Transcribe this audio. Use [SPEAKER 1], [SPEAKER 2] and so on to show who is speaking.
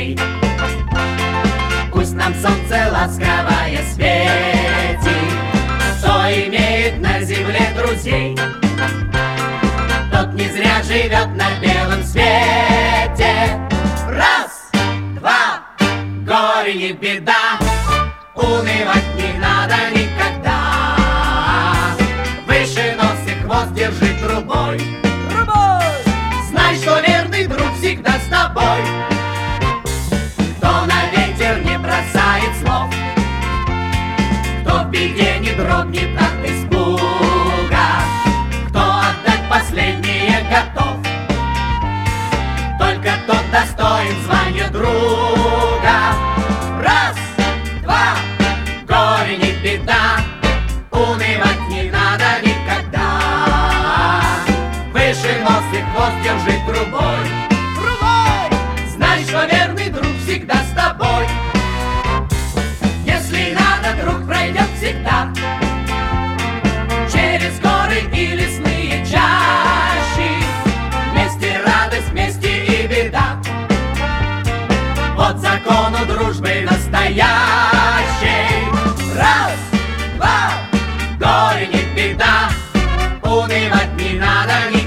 [SPEAKER 1] друзей. Пусть нам солнце ласковое светит, кто имеет на земле друзей, тот не зря живет на белом свете. Раз, два, горе не беда, унывать не надо никогда. Выше нос и хвост держи трубой, знай, что верный друг всегда с тобой. Кто на ветер не бросает слов, кто в беде не дрогнет от испуга, кто отдать последнее готов, только тот достоин звания друга. Раз, два, горе не беда, унывать не надо никогда. Выше нос и хвост держи трубой, знай, что верный друг всегда с тобой. Если надо, друг пройдет всегда через горы и лесные чащи. Вместе радость, вместе и беда, под закону дружбы настоящей. Раз, два, горе не беда, унывать не надо никогда.